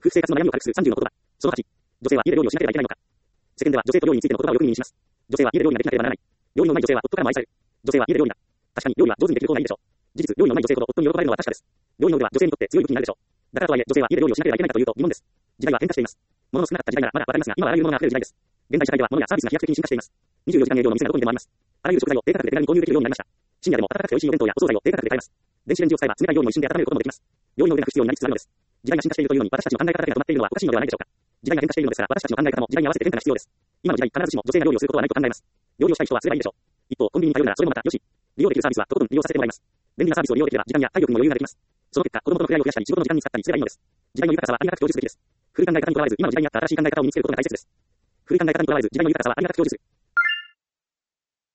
夫婦生活の悩みを軽くする30の言葉。その8。女性は家で料理をしなければいけないのか。世間では女性と料理についての言葉をよく耳にします。女性は家で料理ができなければならない。料理のない女性は夫からも愛される。女性は家で料理だ。確かに料理は上手にできる方がいいでしょう。事実、料理のない女性ほど夫に喜ばれるのは確かです。料理の腕は女性にとって強い武器になるでしょう。だからとはいえ、女性は家で料理をしなければいけないかというと疑問です。時代は変化しています。物の少なかった時代ならまだわかりますが、今はあらゆるものが溢れる時代です。現代社会では物やサービスが飛躍的に進化しています。24時間営業の店がどこにでもあります。あらゆる食材を低価格で手軽に購入できるようになりました。深夜でも温かくて美味しいお弁当やお惣菜を低価格で買えます。電子レンジを使えば冷たい料理も一瞬で温めることもできます。料理の腕が不必要になりつつあるのです。時代が進化しているというのに私たちの考え方だけが止まっているのはおかしいのではないでしょうか。時代が変化しているのですから私たちの考え方も時代に合わせて変化が必要です。今の時代必ずしも女性が料理をすることはないと考えます。料理をしたい人はすればいいでしょう。一方、コンビニに通うならそれもまたよし。利用できるサービスはとことん利用させてもらいます。便利なサービスを利用できれば時間や体力にも余裕ができます。その結果、子供との触れ合いを増やしたり仕事の時間に使ったりすればいいのです。時代の豊かさはありがたく享受すべきです。古い考え方にとらわれず今の時代に合った新しい考え方を見つけることが大切です。古い考え方にとらわれず時代の豊かさはありがたく享受する。